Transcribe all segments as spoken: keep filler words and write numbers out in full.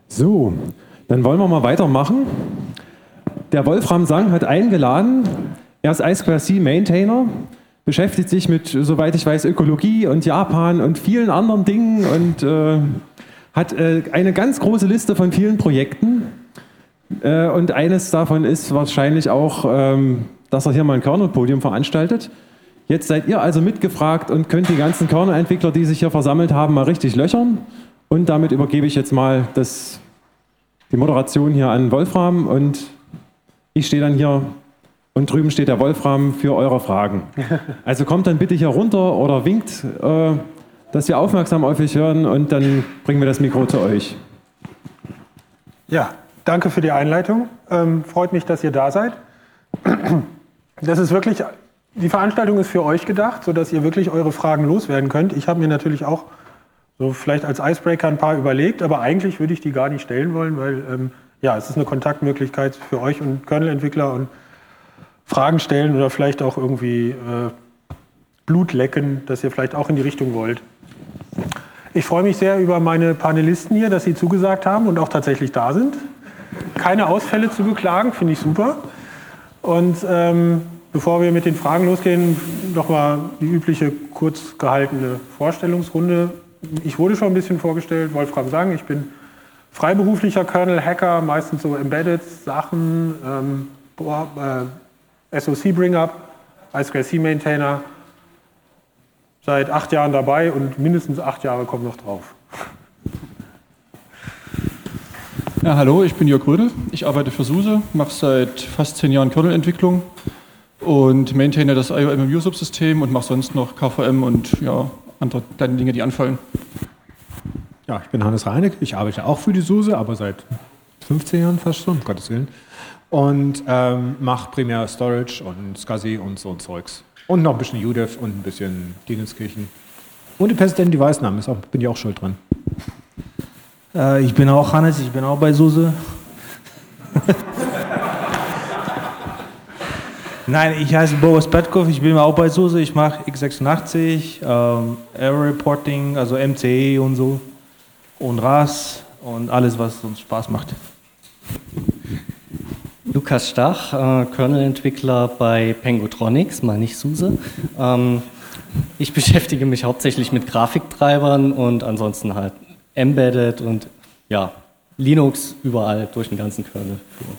So, dann wollen wir mal weitermachen. Der Wolfram Sang hat eingeladen, er ist I zwei C Maintainer, beschäftigt sich mit, soweit ich weiß, Ökologie und Japan und vielen anderen Dingen und äh, hat äh, eine ganz große Liste von vielen Projekten. Äh, und eines davon ist wahrscheinlich auch, ähm, dass er hier mal ein Kernel-Podium veranstaltet. Jetzt seid ihr also mitgefragt und könnt die ganzen Kernel-Entwickler, die sich hier versammelt haben, mal richtig löchern. Und damit übergebe ich jetzt mal das, die Moderation hier an Wolfram und ich stehe dann hier und drüben steht der Wolfram für eure Fragen. Also kommt dann bitte hier runter oder winkt, äh, dass wir aufmerksam auf euch hören und dann bringen wir das Mikro zu euch. Ja, danke für die Einleitung. Ähm, freut mich, dass ihr da seid. Das ist wirklich, die Veranstaltung ist für euch gedacht, sodass ihr wirklich eure Fragen loswerden könnt. Ich habe mir natürlich auch so vielleicht als Icebreaker ein paar überlegt, aber eigentlich würde ich die gar nicht stellen wollen, weil ähm, ja, es ist eine Kontaktmöglichkeit für euch und Kernel-Entwickler und Fragen stellen oder vielleicht auch irgendwie äh, Blut lecken, dass ihr vielleicht auch in die Richtung wollt. Ich freue mich sehr über meine Panelisten hier, dass sie zugesagt haben und auch tatsächlich da sind. Keine Ausfälle zu beklagen, finde ich super. Und ähm, bevor wir mit den Fragen losgehen, nochmal die übliche kurz gehaltene Vorstellungsrunde. Ich wurde schon ein bisschen vorgestellt, Wolfram Sang, ich bin freiberuflicher Kernel-Hacker, meistens so Embedded-Sachen, ähm, äh, S O C-Bring-Up, I zwei C Maintainer, seit acht Jahren dabei und mindestens acht Jahre kommen noch drauf. Ja, hallo, ich bin Jörg Rödel, ich arbeite für SUSE, mache seit fast zehn Jahren Kernel-Entwicklung und maintaine das I O M M U-Subsystem und mache sonst noch K V M und ja, andere kleine Dinge, die anfallen. Ja, ich bin Hannes Reinig, ich arbeite auch für die SUSE, aber seit fünfzehn Jahren fast schon, um Gottes Willen. Und ähm, mache primär Storage und SCSI und so ein Zeugs. Und noch ein bisschen U D E F und ein bisschen Dingenskirchen. Und die Persistent Device Namen, ist auch, bin ich auch schuld dran. Äh, ich bin auch Hannes, ich bin auch bei SUSE. Nein, ich heiße Boris Petkov, ich bin auch bei SUSE, ich mache x sechsundachtzig, ähm, Error Reporting, also M C E und so. Und R A S und alles, was uns Spaß macht. Lukas Stach, äh, Kernel-Entwickler bei Pengotronics, mal nicht SUSE. Ähm, ich beschäftige mich hauptsächlich mit Grafiktreibern und ansonsten halt Embedded und ja, Linux überall durch den ganzen Kernel.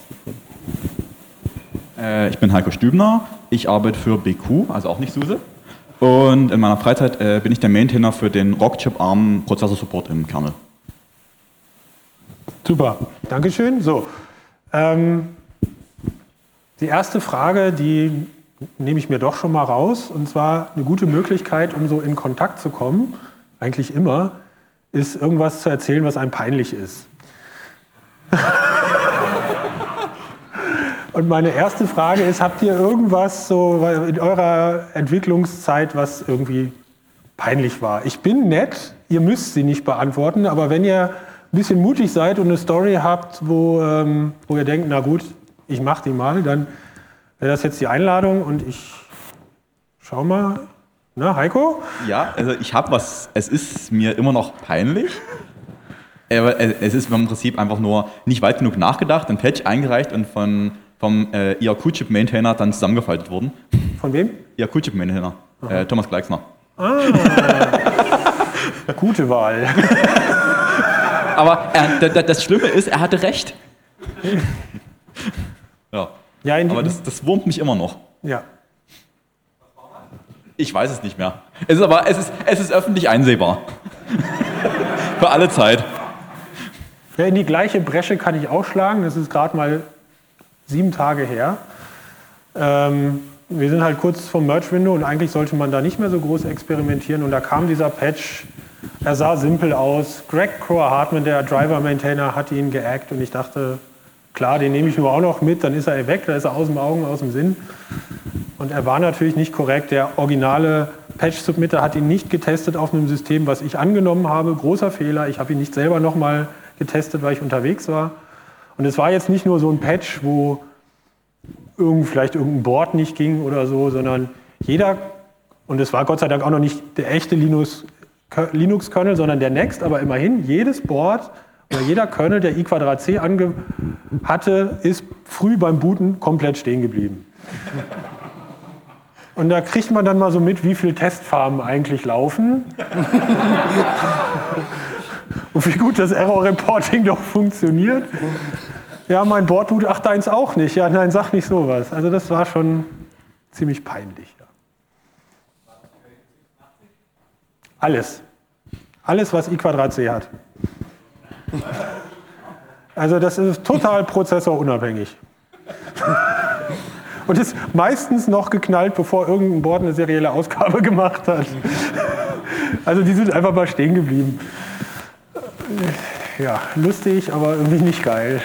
Äh, ich bin Heiko Stübner, ich arbeite für B Q, also auch nicht SUSE. Und in meiner Freizeit äh, bin ich der Maintainer für den Rockchip ARM Prozessor-Support im Kernel. Super, Dankeschön. So, ähm, die erste Frage, die nehme ich mir doch schon mal raus, und zwar eine gute Möglichkeit, um so in Kontakt zu kommen, eigentlich immer, ist irgendwas zu erzählen, was einem peinlich ist. Und meine erste Frage ist, habt ihr irgendwas so in eurer Entwicklungszeit, was irgendwie peinlich war? Ich bin nett, ihr müsst sie nicht beantworten, aber wenn ihr ein bisschen mutig seid und eine Story habt, wo, ähm, wo ihr denkt, na gut, ich mach die mal, dann wäre das jetzt die Einladung und ich schau mal. Na, Heiko? Ja, also ich habe was, es ist mir immer noch peinlich, aber es ist im Prinzip einfach nur nicht weit genug nachgedacht, ein Patch eingereicht und von, vom äh, I R Q-Chip-Maintainer dann zusammengefaltet worden. Von wem? I R Q-Chip-Maintainer, äh, Thomas Gleixner. Ah, gute Wahl. Aber er, das Schlimme ist, er hatte recht. Ja, ja aber das, das wurmt mich immer noch. Ja. Ich weiß es nicht mehr. Es ist aber es ist, es ist öffentlich einsehbar. Für alle Zeit. Ja, in die gleiche Bresche kann ich auch schlagen. Das ist gerade mal sieben Tage her. Ähm, wir sind halt kurz vom Merge-Window und eigentlich sollte man da nicht mehr so groß experimentieren. Und da kam dieser Patch. Er sah simpel aus. Greg Crower-Hartman, der Driver-Maintainer, hat ihn geackt und ich dachte, klar, den nehme ich nur auch noch mit, dann ist er weg, da ist er aus dem Augen, aus dem Sinn. Und er war natürlich nicht korrekt. Der originale Patch-Submitter hat ihn nicht getestet auf einem System, was ich angenommen habe. Großer Fehler. Ich habe ihn nicht selber nochmal getestet, weil ich unterwegs war. Und es war jetzt nicht nur so ein Patch, wo irgend, vielleicht irgendein Board nicht ging oder so, sondern jeder, und es war Gott sei Dank auch noch nicht der echte Linux, Linux-Kernel, sondern der Next, aber immerhin, jedes Board Ja, jeder Kernel, der i Quadrat c ange hatte, ist früh beim Booten komplett stehen geblieben. Und da kriegt man dann mal so mit, wie viele Testfarmen eigentlich laufen. Und wie gut das Error Reporting doch funktioniert. Ja, mein Board tut, ach, deins auch nicht. Ja, nein, sag nicht sowas. Also das war schon ziemlich peinlich. Ja. Alles. Alles, was i Quadrat c hat. Also das ist total prozessorunabhängig. Und ist meistens noch geknallt, bevor irgendein Board eine serielle Ausgabe gemacht hat. Also die sind einfach mal stehen geblieben. Ja, lustig, aber irgendwie nicht geil.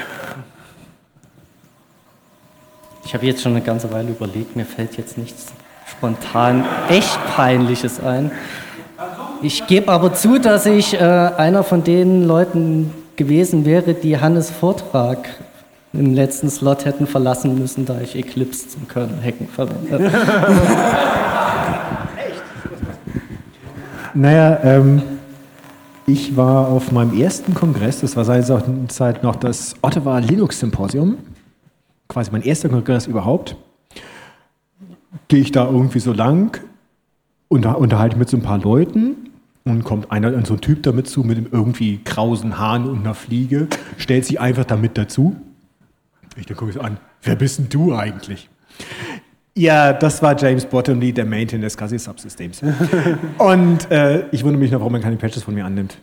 Ich habe jetzt schon eine ganze Weile überlegt, mir fällt jetzt nichts spontan echt Peinliches ein. Ich gebe aber zu, dass ich äh, einer von den Leuten gewesen wäre, die Hannes' Vortrag im letzten Slot hätten verlassen müssen, da ich Eclipse zum Kernel-Hacken verwendet habe. Naja, ähm, ich war auf meinem ersten Kongress, das war seinerzeit noch das Ottawa Linux Symposium, quasi mein erster Kongress überhaupt. Gehe ich da irgendwie so lang, unter, unterhalte mit so ein paar Leuten und kommt einer, so ein Typ damit zu mit einem irgendwie krausen Hahn und einer Fliege, stellt sich einfach damit dazu. Ich dann gucke ich so an, wer bist denn du eigentlich? Ja, das war James Bottomley, der Maintainer des SCSI Subsystems. Und äh, ich wundere mich noch, warum man keine Patches von mir annimmt.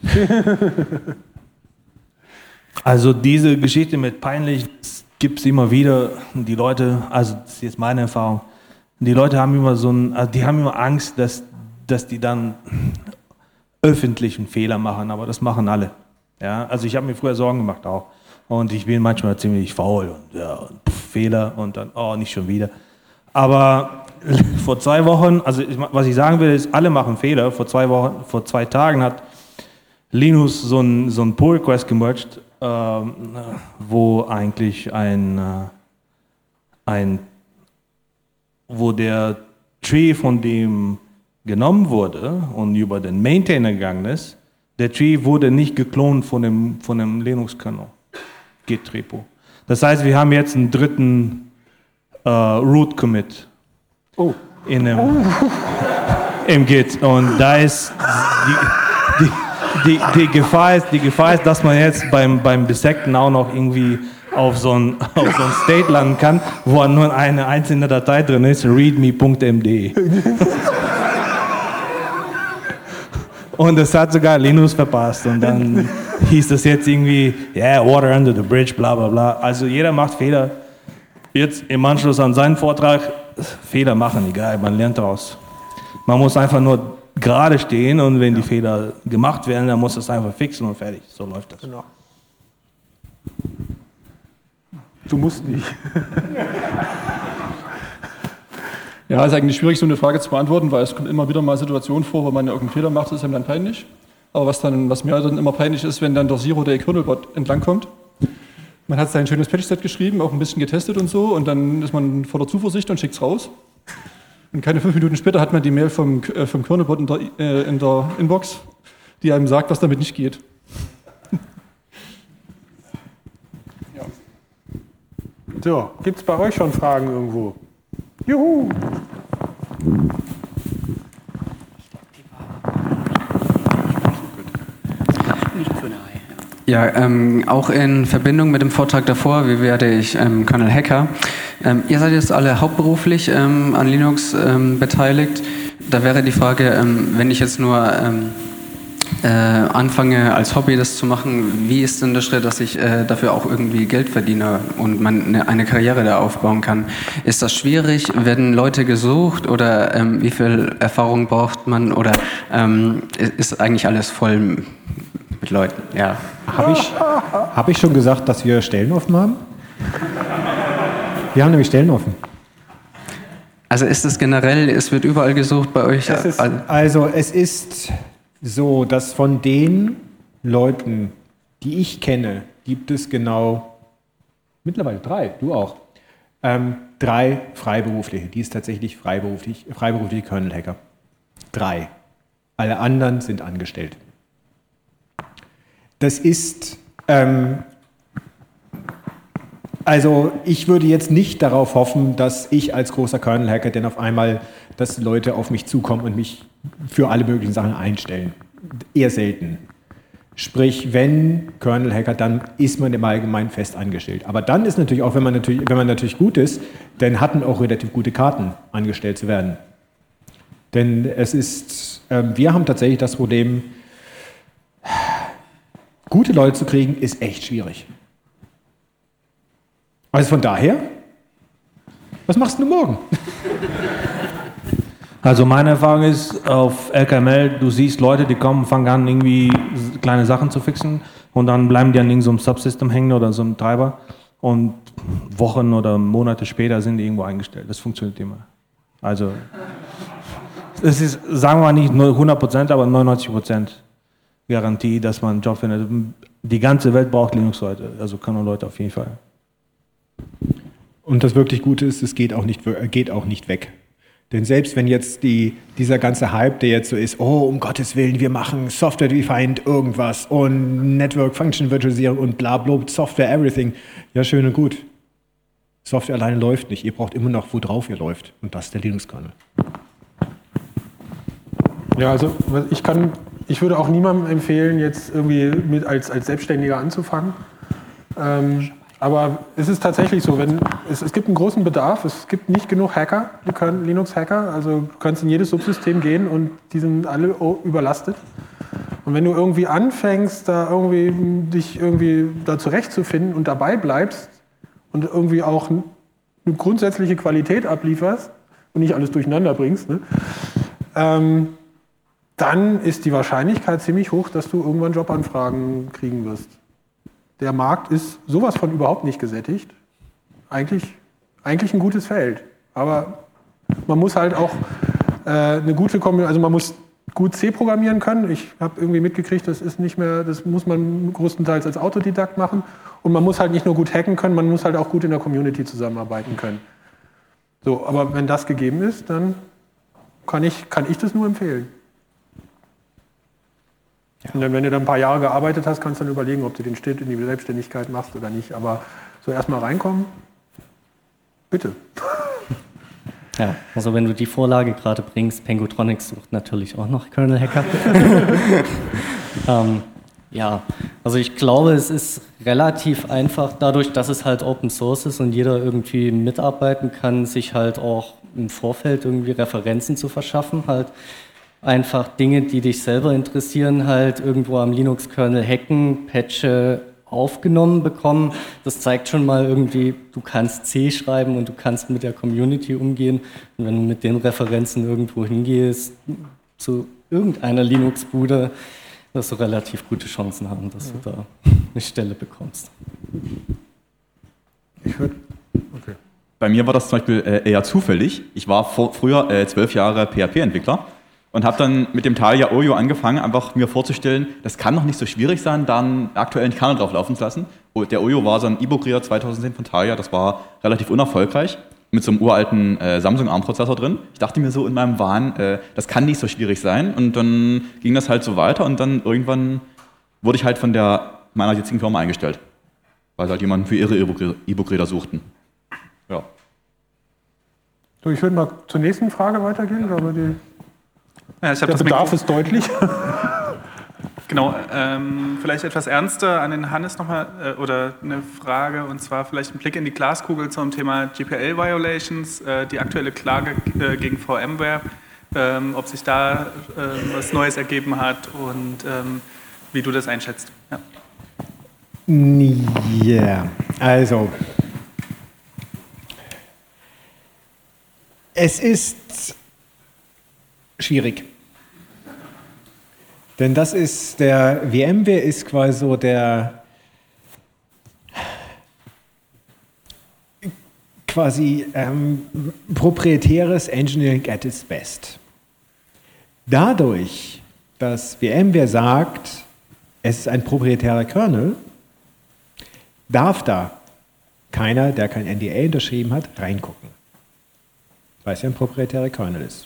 Also diese Geschichte mit peinlich gibt es immer wieder. Die Leute, also das ist jetzt meine Erfahrung, die Leute haben immer so ein, also die haben immer Angst, dass, dass die dann öffentlichen Fehler machen, aber das machen alle. Ja, also ich habe mir früher Sorgen gemacht auch. Und ich bin manchmal ziemlich faul und, ja, und pff, Fehler und dann, oh, nicht schon wieder. Aber vor zwei Wochen, also was ich sagen will, ist, alle machen Fehler. Vor zwei Wochen, vor zwei Tagen hat Linus so ein, so ein Pull-Request gemerged, ähm, wo eigentlich ein, äh, ein, wo der Tree von dem genommen wurde und über den Maintainer gegangen ist. Der Tree wurde nicht geklont von dem, von dem Linux-Kernel. Git-Repo. Das heißt, wir haben jetzt einen dritten äh, Root-Commit oh. in dem, oh. im Git. Und da ist die, die, die, die, Gefahr ist, die Gefahr ist, dass man jetzt beim, beim Bissekten auch noch irgendwie auf so ein, auf so ein State landen kann, wo nur eine einzelne Datei drin ist, readme punkt m d. Und das hat sogar Linus verpasst. Und dann hieß das jetzt irgendwie, ja, yeah, water under the bridge, bla bla bla. Also jeder macht Fehler. Jetzt im Anschluss an seinen Vortrag, Fehler machen, egal, man lernt daraus. Man muss einfach nur gerade stehen und wenn ja. die Fehler gemacht werden, dann muss es einfach fixen und fertig. So läuft das. Genau. Du musst nicht. Ja, ist eigentlich schwierig, so eine Frage zu beantworten, weil es kommt immer wieder mal Situationen vor, wo man ja irgendeinen Fehler macht, das ist einem dann peinlich. Aber was, dann, was mir dann immer peinlich ist, wenn dann der Zero Day Kernelbot entlangkommt. Man hat sein schönes Patch-Set geschrieben, auch ein bisschen getestet und so, und dann ist man voller Zuversicht und schickt es raus. Und keine fünf Minuten später hat man die Mail vom, äh, vom Kernelbot in der, äh, in der Inbox, die einem sagt, was damit nicht geht. Ja. So, gibt es bei euch schon Fragen irgendwo? Juhu! Ja, ähm, auch in Verbindung mit dem Vortrag davor, wie werde ich ähm, Kernel Hacker? Ähm, ihr seid jetzt alle hauptberuflich ähm, an Linux ähm, beteiligt. Da wäre die Frage, ähm, wenn ich jetzt nur ähm, äh, anfange als Hobby das zu machen, wie ist denn der Schritt, dass ich äh, dafür auch irgendwie Geld verdiene und man eine, eine Karriere da aufbauen kann? Ist das schwierig? Werden Leute gesucht oder ähm, wie viel Erfahrung braucht man? Oder ähm, ist eigentlich alles voll mit Leuten? Ja. Habe ich, hab ich schon gesagt, dass wir Stellen offen haben? Wir haben nämlich Stellen offen. Also ist es generell, es wird überall gesucht bei euch? Es ist, also es ist so, dass von den Leuten, die ich kenne, gibt es genau mittlerweile drei, du auch, ähm, drei Freiberufliche, die ist tatsächlich freiberuflich, freiberufliche Kernel-Hacker. Drei. Alle anderen sind angestellt. Das ist Ähm, also ich würde jetzt nicht darauf hoffen, dass ich als großer Kernel-Hacker denn auf einmal, dass Leute auf mich zukommen und mich für alle möglichen Sachen einstellen. Eher selten. Sprich, wenn Kernel-Hacker, dann ist man im Allgemeinen fest angestellt. Aber dann ist natürlich auch, wenn man natürlich, wenn man natürlich gut ist, dann hat man auch relativ gute Karten, angestellt zu werden. Denn es ist, äh, wir haben tatsächlich das Problem, gute Leute zu kriegen, ist echt schwierig. Also von daher, was machst du morgen? Also meine Erfahrung ist, auf L K M L, du siehst Leute, die kommen, fangen an, irgendwie kleine Sachen zu fixen und dann bleiben die an irgendeinem so Subsystem hängen oder so einem Treiber und Wochen oder Monate später sind die irgendwo eingestellt. Das funktioniert immer. Also es ist, sagen wir mal nicht nur hundert Prozent, aber neunundneunzig Prozent Garantie, dass man einen Job findet. Die ganze Welt braucht Linux-Leute, also Kernel-Leute auf jeden Fall. Und das wirklich Gute ist, es geht auch nicht, geht auch nicht weg. Denn selbst wenn jetzt die, dieser ganze Hype, der jetzt so ist, oh, um Gottes Willen, wir machen Software-Defined irgendwas und Network Function Virtualisierung und bla bla, Software Everything. Ja, schön und gut. Software alleine läuft nicht. Ihr braucht immer noch, worauf ihr läuft. Und das ist der Linux-Kernel. Ja, also ich kann, ich würde auch niemandem empfehlen, jetzt irgendwie mit als, als Selbstständiger anzufangen. Ähm, Aber es ist tatsächlich so, wenn, es, es gibt einen großen Bedarf, es gibt nicht genug Hacker, Linux-Hacker, also du kannst in jedes Subsystem gehen und die sind alle überlastet. Und wenn du irgendwie anfängst, da irgendwie dich irgendwie da zurechtzufinden und dabei bleibst und irgendwie auch eine grundsätzliche Qualität ablieferst und nicht alles durcheinander bringst, ne, ähm, dann ist die Wahrscheinlichkeit ziemlich hoch, dass du irgendwann Jobanfragen kriegen wirst. Der Markt ist sowas von überhaupt nicht gesättigt. Eigentlich, eigentlich ein gutes Feld. Aber man muss halt auch äh, eine gute Kombination, also man muss gut C programmieren können. Ich habe irgendwie mitgekriegt, das ist nicht mehr, das muss man größtenteils als Autodidakt machen. Und man muss halt nicht nur gut hacken können, man muss halt auch gut in der Community zusammenarbeiten können. So, aber wenn das gegeben ist, dann kann ich, kann ich das nur empfehlen. Und dann, wenn du dann ein paar Jahre gearbeitet hast, kannst du dann überlegen, ob du den Schritt in die Selbstständigkeit machst oder nicht. Aber so erstmal reinkommen, bitte. Ja, also wenn du die Vorlage gerade bringst, Pengotronics sucht natürlich auch noch Kernel-Hacker. ähm, ja, also ich glaube, es ist relativ einfach, dadurch, dass es halt Open Source ist und jeder irgendwie mitarbeiten kann, sich halt auch im Vorfeld irgendwie Referenzen zu verschaffen, halt einfach Dinge, die dich selber interessieren, halt irgendwo am Linux-Kernel hacken, Patche aufgenommen bekommen. Das zeigt schon mal irgendwie, du kannst C schreiben und du kannst mit der Community umgehen. Und wenn du mit den Referenzen irgendwo hingehst, zu irgendeiner Linux-Bude, wirst du relativ gute Chancen haben, dass du da eine Stelle bekommst. Ich würde... Okay. Bei mir war das zum Beispiel äh, eher zufällig. Ich war vor, früher äh, zwölf Jahre P H P-Entwickler. Und habe dann mit dem Teil ja Oyo angefangen, einfach mir vorzustellen, das kann doch nicht so schwierig sein, da einen aktuellen Kernel drauf laufen zu lassen. Der Oyo war so ein E-Book-Reader zweitausendzehn von Thalia, das war relativ unerfolgreich, mit so einem uralten äh, Samsung-ARM-Prozessor drin. Ich dachte mir so in meinem Wahn, äh, das kann nicht so schwierig sein. Und dann ging das halt so weiter und dann irgendwann wurde ich halt von der meiner jetzigen Firma eingestellt, weil sie halt jemanden für ihre E-Book-Reader suchten. Ja. So, ich würde mal zur nächsten Frage weitergehen, aber die... Ja, ich der das Bedarf Mikro- ist deutlich. Genau, ähm, vielleicht etwas ernster an den Hannes nochmal äh, oder eine Frage, und zwar vielleicht ein Blick in die Glaskugel zum Thema G P L-Violations, äh, die aktuelle Klage äh, gegen VMware, ähm, ob sich da äh, was Neues ergeben hat und ähm, wie du das einschätzt. Ja. Ja, also es ist schwierig. Denn das ist der, VMware ist quasi so der quasi ähm, proprietäres Engineering at its best. Dadurch, dass VMware sagt, es ist ein proprietärer Kernel, darf da keiner, der kein N D A unterschrieben hat, reingucken. Weil es ja ein proprietärer Kernel ist.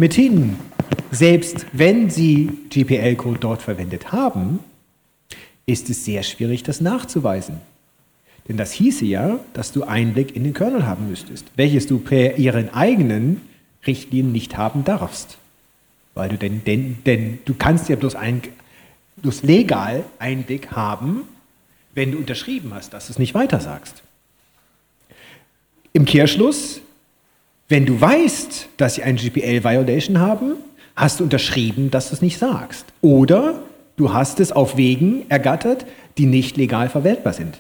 Mithin, selbst wenn Sie G P L-Code dort verwendet haben, ist es sehr schwierig, das nachzuweisen. Denn das hieße ja, dass du Einblick in den Kernel haben müsstest, welches du per ihren eigenen Richtlinien nicht haben darfst. Weil du denn, denn, denn du kannst ja bloß, ein, bloß legal Einblick haben, wenn du unterschrieben hast, dass du es nicht weitersagst. Im Kehrschluss, wenn du weißt, dass sie eine G P L-Violation haben, hast du unterschrieben, dass du es nicht sagst. Oder du hast es auf Wegen ergattert, die nicht legal verwaltbar sind.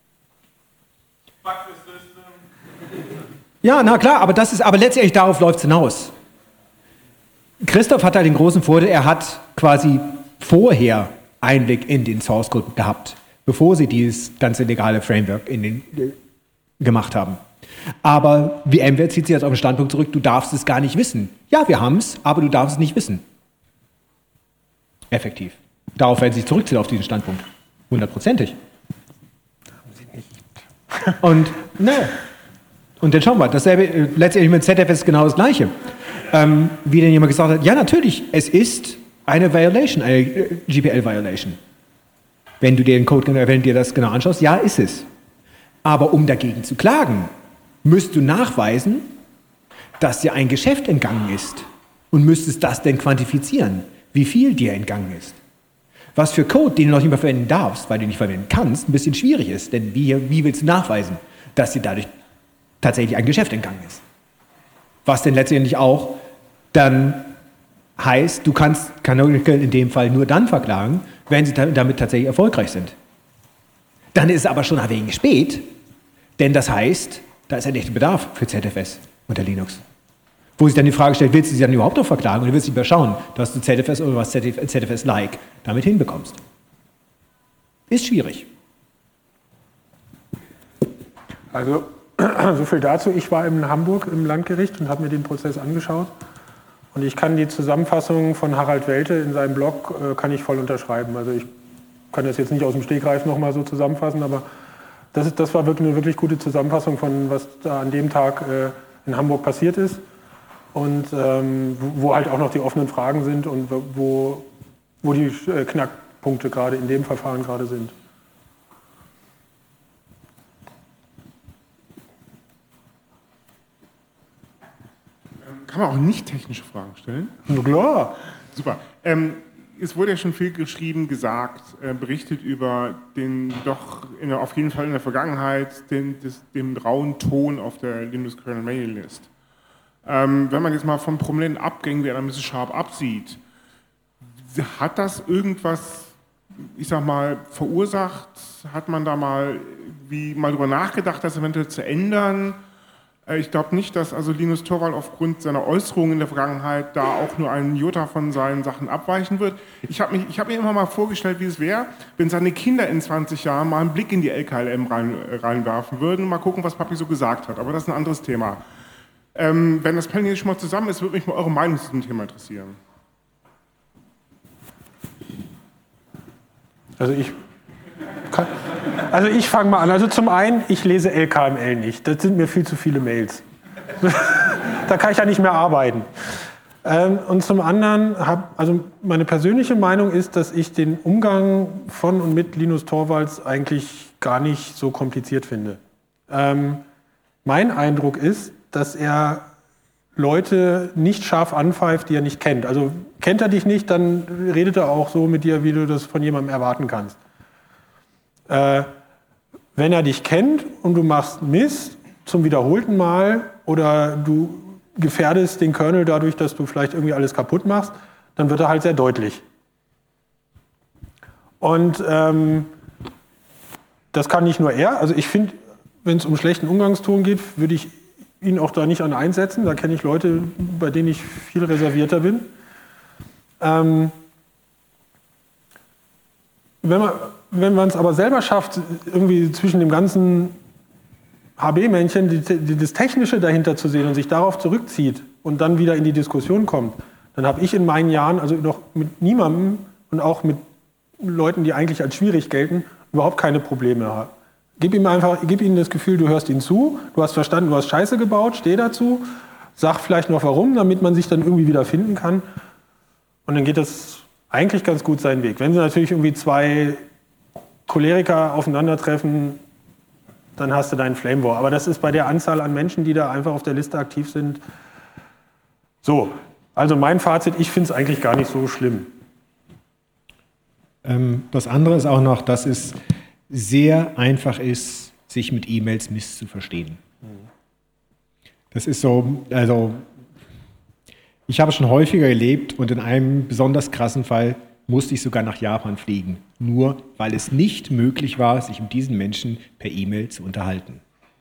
Ja, na klar, aber das ist, aber letztendlich darauf läuft es hinaus. Christoph hat halt den großen Vorteil, er hat quasi vorher Einblick in den Source Code gehabt, bevor sie dieses ganze legale Framework in den, äh, gemacht haben. Aber VMware zieht sich jetzt auf den Standpunkt zurück, du darfst es gar nicht wissen. Ja, wir haben es, aber du darfst es nicht wissen. Effektiv. Darauf werden sie sich zurückziehen, auf diesen Standpunkt. Hundertprozentig. Und, ne. Und dann schauen wir, dasselbe, äh, letztendlich mit Z F S genau das Gleiche. Ähm, wie denn jemand gesagt hat, ja natürlich, es ist eine Violation, eine äh, G P L-Violation. Wenn du dir den Code, wenn du dir das genau anschaust, ja, ist es. Aber um dagegen zu klagen, müsst du nachweisen, dass dir ein Geschäft entgangen ist und müsstest das denn quantifizieren, wie viel dir entgangen ist. Was für Code, den du noch nicht mehr verwenden darfst, weil du ihn nicht verwenden kannst, ein bisschen schwierig ist. Denn wie, wie willst du nachweisen, dass dir dadurch tatsächlich ein Geschäft entgangen ist? Was denn letztendlich auch dann heißt, du kannst Canonical in dem Fall nur dann verklagen, wenn sie damit tatsächlich erfolgreich sind. Dann ist es aber schon ein wenig spät, denn das heißt, da ist ein echter Bedarf für Z F S unter Linux. Wo sich dann die Frage stellt, willst du sie dann überhaupt noch verklagen oder willst du lieber schauen, dass du Z F S oder was Z F S-like damit hinbekommst? Ist schwierig. Also, so viel dazu. Ich war in Hamburg im Landgericht und habe mir den Prozess angeschaut. Und ich kann die Zusammenfassung von Harald Welte in seinem Blog, äh, kann ich voll unterschreiben. Also ich kann das jetzt nicht aus dem Stegreif nochmal so zusammenfassen, aber das, ist, das war wirklich eine wirklich gute Zusammenfassung von, was da an dem Tag äh, in Hamburg passiert ist. Und ähm, wo halt auch noch die offenen Fragen sind und wo, wo die äh, Knackpunkte gerade in dem Verfahren gerade sind. Kann man auch nicht technische Fragen stellen? Na klar. Super. Ähm, es wurde ja schon viel geschrieben, gesagt, äh, berichtet über den doch in der, auf jeden Fall in der Vergangenheit den, des, den rauen Ton auf der Linux Kernel Mailing List. Ähm, wenn man jetzt mal von prominenten Abgängen wie einer Misses Sharp absieht, hat das irgendwas, ich sag mal, verursacht? Hat man da mal, wie, mal drüber nachgedacht, das eventuell zu ändern? Ich glaube nicht, dass also Linus Torvald aufgrund seiner Äußerungen in der Vergangenheit da auch nur einen Jota von seinen Sachen abweichen wird. Ich habe hab mir immer mal vorgestellt, wie es wäre, wenn seine Kinder in zwanzig Jahren mal einen Blick in die L K L M rein, reinwerfen würden und mal gucken, was Papi so gesagt hat. Aber das ist ein anderes Thema. Ähm, wenn das Panel schon mal zusammen ist, würde mich mal eure Meinung zu diesem Thema interessieren. Also ich... Kann, also ich fange mal an. Also zum einen, ich lese L K M L nicht. Das sind mir viel zu viele Mails. Da kann ich ja nicht mehr arbeiten. Ähm, und zum anderen, hab, also meine persönliche Meinung ist, dass ich den Umgang von und mit Linus Torvalds eigentlich gar nicht so kompliziert finde. Ähm, mein Eindruck ist, dass er Leute nicht scharf anpfeift, die er nicht kennt. Also kennt er dich nicht, dann redet er auch so mit dir, wie du das von jemandem erwarten kannst. Äh, wenn er dich kennt und du machst Mist zum wiederholten Mal oder du gefährdest den Kernel dadurch, dass du vielleicht irgendwie alles kaputt machst, dann wird er halt sehr deutlich. Und ähm, das kann nicht nur er. Also ich finde, wenn es um schlechten Umgangston geht, würde ich ihn auch da nicht an einsetzen. Da kenne ich Leute, bei denen ich viel reservierter bin. Ähm, wenn man Wenn man es aber selber schafft, irgendwie zwischen dem ganzen H B-Männchen die, die, das Technische dahinter zu sehen und sich darauf zurückzieht und dann wieder in die Diskussion kommt, dann habe ich in meinen Jahren also noch mit niemandem und auch mit Leuten, die eigentlich als schwierig gelten, überhaupt keine Probleme. Gib ihm einfach, gib ihnen das Gefühl, du hörst ihnen zu, du hast verstanden, du hast Scheiße gebaut, steh dazu, sag vielleicht noch warum, damit man sich dann irgendwie wieder finden kann. Und dann geht das eigentlich ganz gut seinen Weg. Wenn sie natürlich irgendwie zwei Choleriker aufeinandertreffen, dann hast du deinen Flame War. Aber das ist bei der Anzahl an Menschen, die da einfach auf der Liste aktiv sind. So, also mein Fazit, ich finde es eigentlich gar nicht so schlimm. Ähm, das andere ist auch noch, dass es sehr einfach ist, sich mit E-Mails misszuverstehen. Das ist so, also ich habe schon häufiger erlebt und in einem besonders krassen Fall musste ich sogar nach Japan fliegen, nur weil es nicht möglich war, sich mit diesen Menschen per E-Mail zu unterhalten.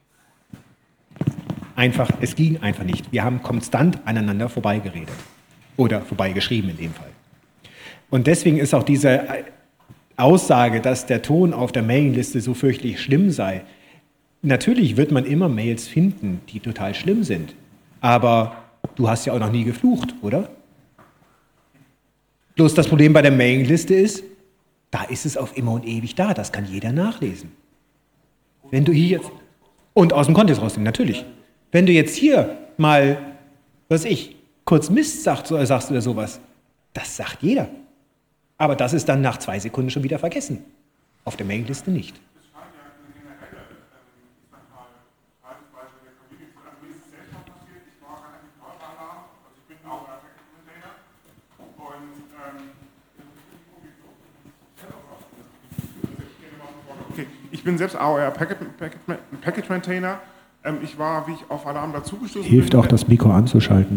Einfach, es ging einfach nicht. Wir haben konstant aneinander vorbeigeredet oder vorbeigeschrieben in dem Fall. Und deswegen ist auch diese Aussage, dass der Ton auf der Mailingliste so fürchterlich schlimm sei. Natürlich wird man immer Mails finden, die total schlimm sind. Aber du hast ja auch noch nie geflucht, oder? Bloß das Problem bei der Mailingliste ist, da ist es auf immer und ewig da. Das kann jeder nachlesen. Wenn du hier jetzt... Und aus dem Kontext rausnehmen, natürlich. Wenn du jetzt hier mal, was ich, kurz Mist sagst, sagst oder sowas, das sagt jeder. Aber das ist dann nach zwei Sekunden schon wieder vergessen. Auf der Mailingliste nicht. Okay, ich bin selbst A O R Packet, Packet, Package Maintainer. Ähm, ich war, wie ich auf Alarm dazugestoßen bin... Hilft auch, das Mikro anzuschalten.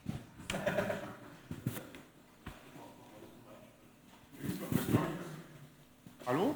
Hallo?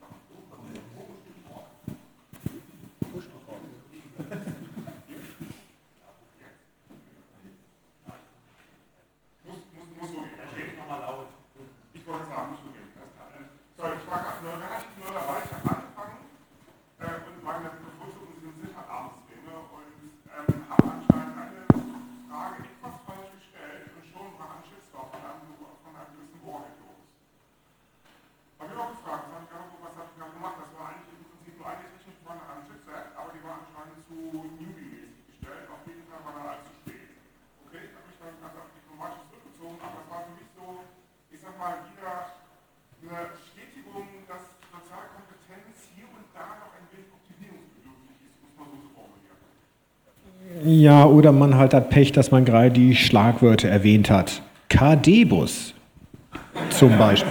Ja, oder man halt hat Pech, dass man gerade die Schlagwörter erwähnt hat. K D-Bus zum Beispiel.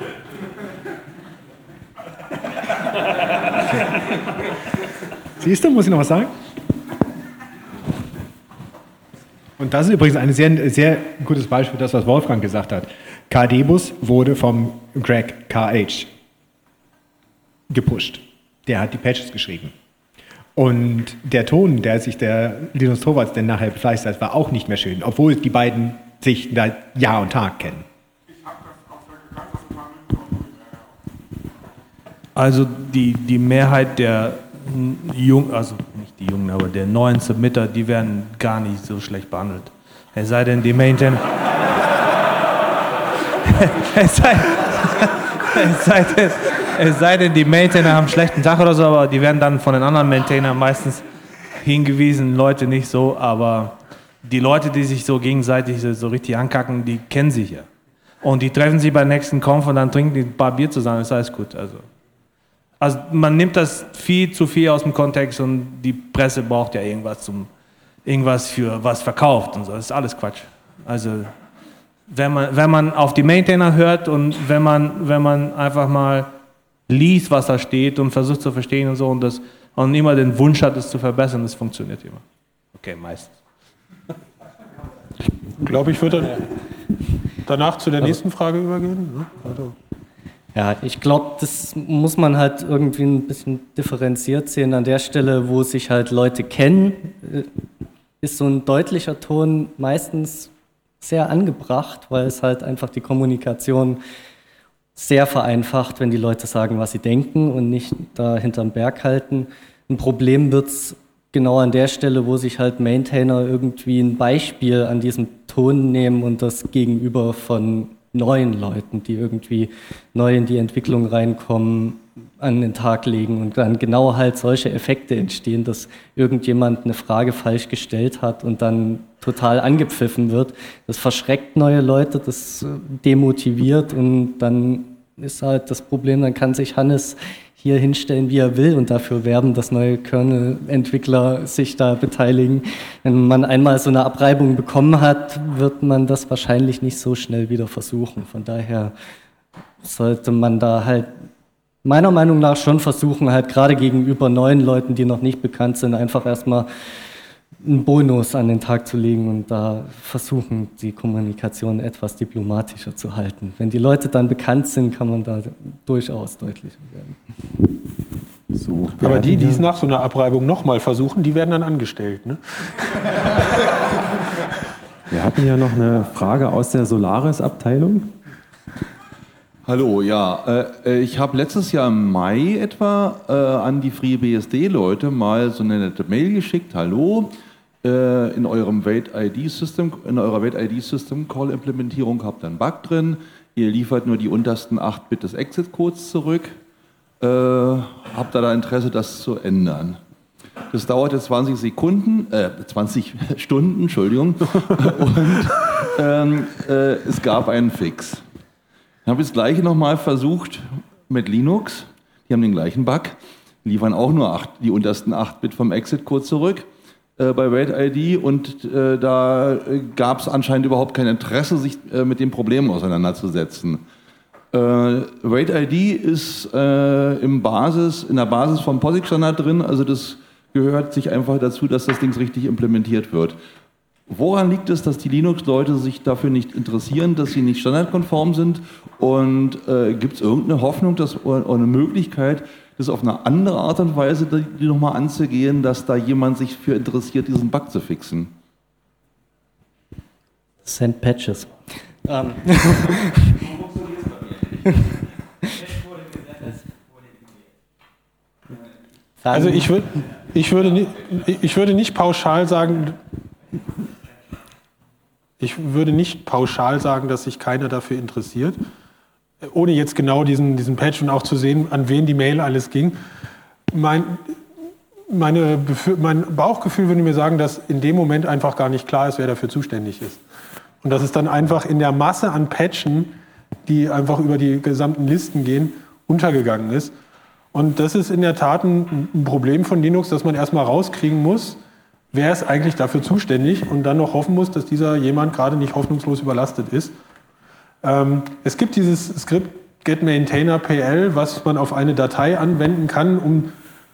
Siehst du, muss ich noch was sagen? Und das ist übrigens ein sehr, sehr gutes Beispiel, das, was Wolfgang gesagt hat. K D-Bus wurde vom Greg K H gepusht. Der hat die Patches geschrieben. Und der Ton, der sich der Linus Torvalds denn nachher befleißt hat, war auch nicht mehr schön, obwohl die beiden sich seit Jahr und Tag kennen. Also die, die Mehrheit der Jungen, also nicht die Jungen, aber der neuen Submitter, die werden gar nicht so schlecht behandelt. Es sei denn, die Maintainer... es, sei, es, sei denn, es sei denn, die Maintainer haben einen schlechten Tag oder so, aber die werden dann von den anderen Maintainern meistens hingewiesen, Leute nicht so, aber die Leute, die sich so gegenseitig so, so richtig ankacken, die kennen sich ja. Und die treffen sich beim nächsten Konf und dann trinken die ein paar Bier zusammen, ist alles gut. Also. Also man nimmt das viel zu viel aus dem Kontext und die Presse braucht ja irgendwas zum irgendwas für was verkauft und so. Das ist alles Quatsch. Also wenn man, wenn man auf die Maintainer hört und wenn man, wenn man einfach mal liest, was da steht und versucht zu verstehen und so und, das, und immer den Wunsch hat, es zu verbessern, das funktioniert immer. Okay, meistens. Ich glaube, ich würde danach zu der nächsten Frage übergehen. Also. Ja, ich glaube, das muss man halt irgendwie ein bisschen differenziert sehen. An der Stelle, wo sich halt Leute kennen, ist so ein deutlicher Ton meistens sehr angebracht, weil es halt einfach die Kommunikation sehr vereinfacht, wenn die Leute sagen, was sie denken und nicht da hinterm Berg halten. Ein Problem wird es genau an der Stelle, wo sich halt Maintainer irgendwie ein Beispiel an diesem Ton nehmen und das gegenüber von neuen Leuten, die irgendwie neu in die Entwicklung reinkommen, an den Tag legen und dann genau halt solche Effekte entstehen, dass irgendjemand eine Frage falsch gestellt hat und dann total angepfiffen wird. Das verschreckt neue Leute, das demotiviert und dann ist halt das Problem, dann kann sich Hannes hier hinstellen, wie er will und dafür werben, dass neue Kernel-Entwickler sich da beteiligen. Wenn man einmal so eine Abreibung bekommen hat, wird man das wahrscheinlich nicht so schnell wieder versuchen. Von daher sollte man da halt meiner Meinung nach schon versuchen, halt gerade gegenüber neuen Leuten, die noch nicht bekannt sind, einfach erstmal einen Bonus an den Tag zu legen und da versuchen, die Kommunikation etwas diplomatischer zu halten. Wenn die Leute dann bekannt sind, kann man da durchaus deutlicher werden. So, Aber die, die es nach so einer Abreibung nochmal versuchen, die werden dann angestellt. Ne? Wir hatten ja noch eine Frage aus der Solaris-Abteilung. Hallo, ja, äh, ich habe letztes Jahr im Mai etwa äh, an die FreeBSD-Leute mal so eine nette Mail geschickt. Hallo, äh, in eurem Wait-I D-System, in eurer Wait-I D-System-Call-Implementierung habt ihr einen Bug drin. Ihr liefert nur die untersten acht Bit des Exit-Codes zurück. Äh, habt ihr da Interesse, das zu ändern? Das dauerte zwanzig Sekunden, äh, zwanzig Stunden, Entschuldigung, und ähm, äh, es gab einen Fix. Ich habe das gleiche nochmal versucht mit Linux. Die haben den gleichen Bug, liefern auch nur acht, die untersten acht Bit vom Exit-Code zurück äh, bei Wait-I D und äh, da gab es anscheinend überhaupt kein Interesse, sich äh, mit dem Problem auseinanderzusetzen. Äh, Wait-I D ist äh, im Basis, in der Basis vom POSIX-Standard drin, also das gehört sich einfach dazu, dass das Ding richtig implementiert wird. Woran liegt es, dass die Linux-Leute sich dafür nicht interessieren, dass sie nicht standardkonform sind? Und äh, gibt es irgendeine Hoffnung dass, oder eine Möglichkeit, das auf eine andere Art und Weise die nochmal anzugehen, dass da jemand sich für interessiert, diesen Bug zu fixen? Send Patches. Um. Also ich, würd, ich, würde nicht, ich würde nicht pauschal sagen, ich würde nicht pauschal sagen, dass sich keiner dafür interessiert, ohne jetzt genau diesen, diesen Patch und auch zu sehen, an wen die Mail alles ging. Mein, meine, mein Bauchgefühl würde mir sagen, dass in dem Moment einfach gar nicht klar ist, wer dafür zuständig ist. Und dass es dann einfach in der Masse an Patchen, die einfach über die gesamten Listen gehen, untergegangen ist. Und das ist in der Tat ein, ein Problem von Linux, dass man erstmal rauskriegen muss, wer ist eigentlich dafür zuständig und dann noch hoffen muss, dass dieser jemand gerade nicht hoffnungslos überlastet ist. Ähm, es gibt dieses Skript getMaintainerPL, was man auf eine Datei anwenden kann, um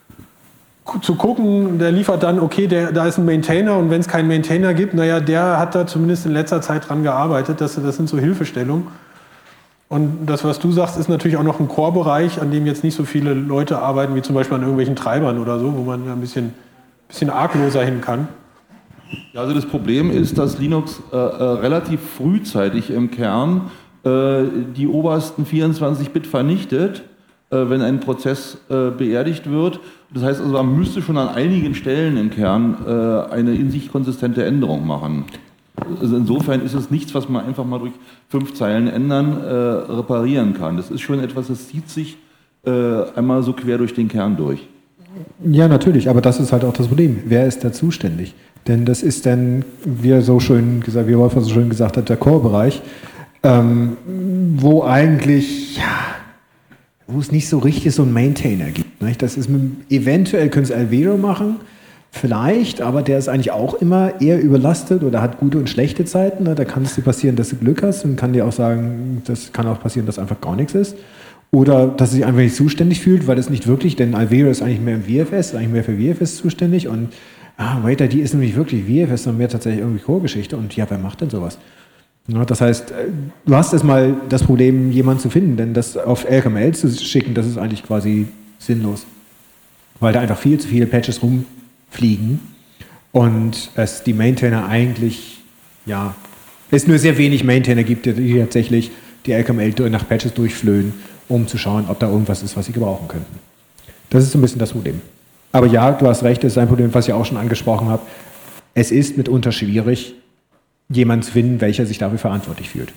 zu gucken, der liefert dann, okay, der, da ist ein Maintainer und wenn es keinen Maintainer gibt, naja, der hat da zumindest in letzter Zeit dran gearbeitet, das, das sind so Hilfestellungen. Und das, was du sagst, ist natürlich auch noch ein Core-Bereich, an dem jetzt nicht so viele Leute arbeiten, wie zum Beispiel an irgendwelchen Treibern oder so, wo man ein bisschen, bisschen argloser hin kann. Ja, also das Problem ist, dass Linux äh, äh, relativ frühzeitig im Kern äh, die obersten vierundzwanzig Bit vernichtet, äh, wenn ein Prozess äh, beerdigt wird. Das heißt also, man müsste schon an einigen Stellen im Kern äh, eine in sich konsistente Änderung machen. Also insofern ist es nichts, was man einfach mal durch fünf Zeilen ändern, äh, reparieren kann. Das ist schon etwas, das zieht sich äh, einmal so quer durch den Kern durch. Ja, natürlich, aber das ist halt auch das Problem. Wer ist da zuständig? Denn das ist dann, wie er so schön gesagt, wie Wolfgang so schön gesagt hat, der Core-Bereich, ähm, wo eigentlich, ja, wo es nicht so richtig so einen Maintainer gibt. Nicht? Das ist mit, eventuell können es Alvero machen, vielleicht, aber der ist eigentlich auch immer eher überlastet oder hat gute und schlechte Zeiten. Da kann es dir passieren, dass du Glück hast und kann dir auch sagen, das kann auch passieren, dass einfach gar nichts ist. Oder dass er sich einfach nicht zuständig fühlt, weil es nicht wirklich, denn Alvero ist eigentlich mehr im V F S, ist eigentlich mehr für V F S zuständig und ah, Wait-I D ist nämlich wirklich V F S, sondern mehr tatsächlich irgendwie Core-Geschichte und ja, wer macht denn sowas? Ja, das heißt, du hast erstmal das Problem, jemanden zu finden, denn das auf L K M L zu schicken, das ist eigentlich quasi sinnlos, weil da einfach viel zu viele Patches rumfliegen und es die Maintainer eigentlich, ja, es nur sehr wenig Maintainer gibt, die tatsächlich die L K M L nach Patches durchflöhen, um zu schauen, ob da irgendwas ist, was sie gebrauchen könnten. Das ist so ein bisschen das Problem. Aber ja, du hast recht, das ist ein Problem, was ich auch schon angesprochen habe. Es ist mitunter schwierig, jemanden zu finden, welcher sich dafür verantwortlich fühlt.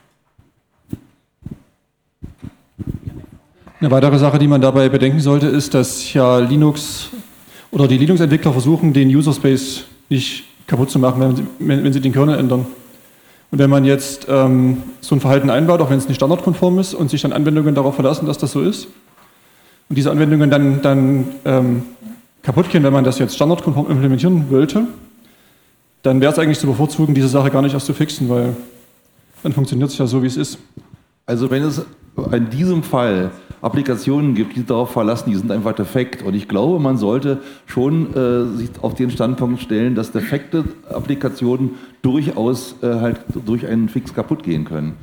Eine weitere Sache, die man dabei bedenken sollte, ist, dass ja Linux oder die Linux-Entwickler versuchen, den User Space nicht kaputt zu machen, wenn sie, wenn, wenn sie den Kernel ändern. Und wenn man jetzt ähm, so ein Verhalten einbaut, auch wenn es nicht standardkonform ist, und sich dann Anwendungen darauf verlassen, dass das so ist, und diese Anwendungen dann, dann ähm, kaputt gehen, wenn man das jetzt standardkonform implementieren wollte, dann wäre es eigentlich zu bevorzugen, diese Sache gar nicht erst zu fixen, weil dann funktioniert es ja so, wie es ist. Also wenn es in diesem Fall Applikationen gibt, die darauf verlassen, die sind einfach defekt. Und ich glaube, man sollte schon äh, sich auf den Standpunkt stellen, dass defekte Applikationen durchaus äh, halt durch einen Fix kaputt gehen können.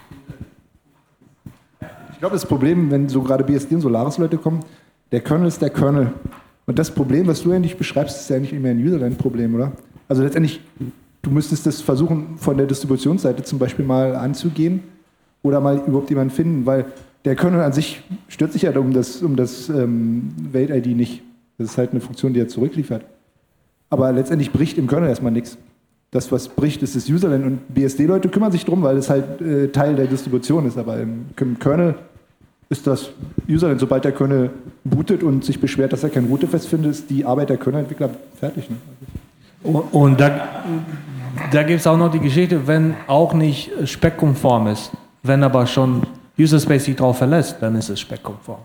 Ich glaube, das Problem, wenn so gerade B S D und Solaris-Leute kommen, der Kernel ist der Kernel. Und das Problem, was du eigentlich beschreibst, ist ja nicht immer ein User-Land-Problem, oder? Also letztendlich, du müsstest das versuchen, von der Distributionsseite zum Beispiel mal anzugehen oder mal überhaupt jemanden finden, weil der Kernel an sich stört sich ja um das, um das ähm, Welt-I D nicht. Das ist halt eine Funktion, die er zurückliefert. Aber letztendlich bricht im Kernel erstmal nichts. Das, was bricht, ist das Userland. Und B S D-Leute kümmern sich drum, weil es halt äh, Teil der Distribution ist. Aber im, im Kernel ist das Userland, sobald der Kernel bootet und sich beschwert, dass er kein Routefest findet, ist die Arbeit der Kernel-Entwickler fertig. Ne? Und, und da, da gibt es auch noch die Geschichte, wenn auch nicht speckkonform ist, wenn aber schon User Space sich darauf verlässt, dann ist es speckkonform.